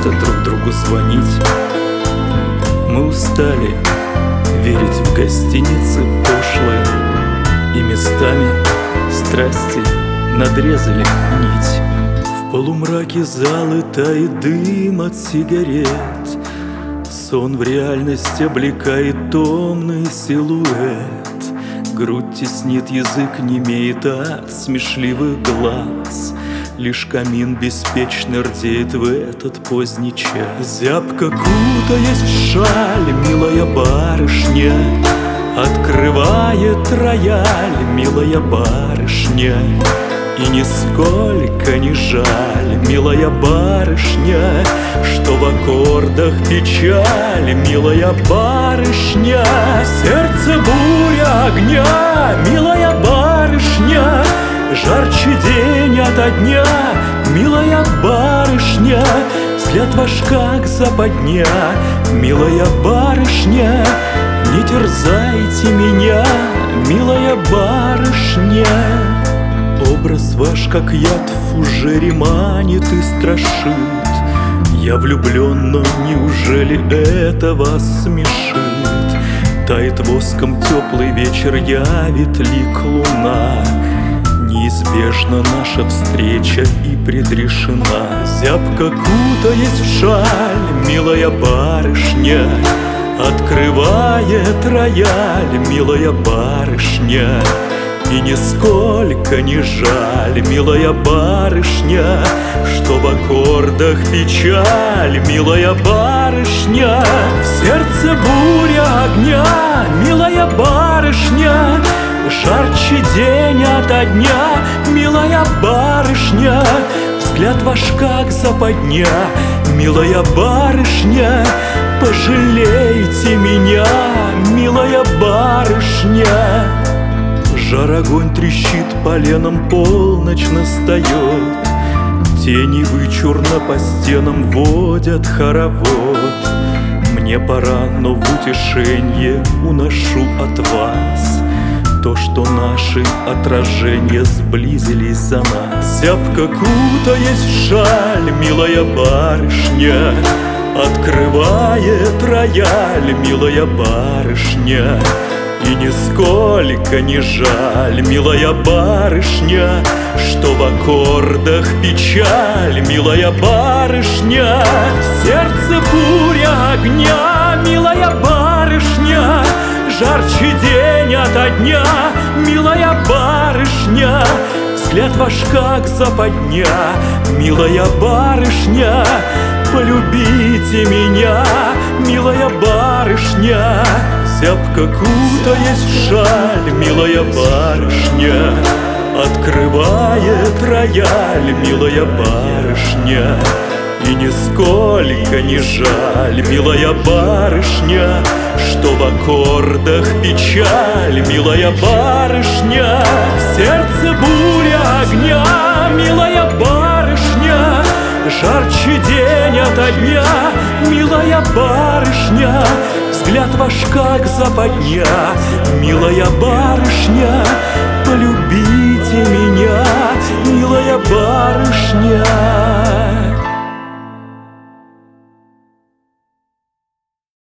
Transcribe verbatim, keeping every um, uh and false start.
просто друг другу звонить. Мы устали верить в гостиницы пошлые, и местами страсти надрезали нить. В полумраке залы тает дым от сигарет, сон в реальность облекает томный силуэт. Грудь теснит, язык немеет от смешливых глаз, лишь камин беспечно рдеет в этот поздний час. Зябко кутаясь в шаль, милая барышня открывает рояль, милая барышня. И нисколько не жаль, милая барышня, что в аккордах печаль, милая барышня. Сердце буря огня, милая барышня, жарче день ото дня, милая барышня. Взгляд ваш как западня, милая барышня. Не терзайте меня, милая барышня. Образ ваш, как яд в фужере, манит и страшит. Я влюблен, но неужели это вас смешит? Тает воском теплый вечер, явит лик луна. Неизбежна наша встреча и предрешена. Зябко кутаясь в шаль, милая барышня открывает рояль, милая барышня. И нисколько не жаль, милая барышня, что в аккордах печаль, милая барышня. В сердце буря огня, милая барышня, жарче день ото дня, милая барышня. Взгляд ваш как западня, милая барышня. Пожалейте меня, милая барышня. Жар огонь трещит поленом, полночь настает. Тени вычурно по стенам водят хоровод. Мне пора, но в утешенье уношу от вас то, что наши отражения сблизились за нас. Зябко кутаясь в шаль, милая барышня открывает рояль, милая барышня. И нисколько не жаль, милая барышня, что в аккордах печаль, милая барышня. В сердце буря огня, милая барышня, жарче день ото дня, милая барышня. Взгляд ваш как западня, милая барышня. Полюбите меня, милая барышня. Зябко кутаясь в шаль, милая барышня открывает рояль, милая барышня. И нисколько не жаль, милая барышня, что в аккордах печаль, милая барышня. В сердце буря огня, милая барышня, жарче день ото дня, милая барышня. Взгляд ваш как западня, милая барышня. Полюбите меня, милая барышня.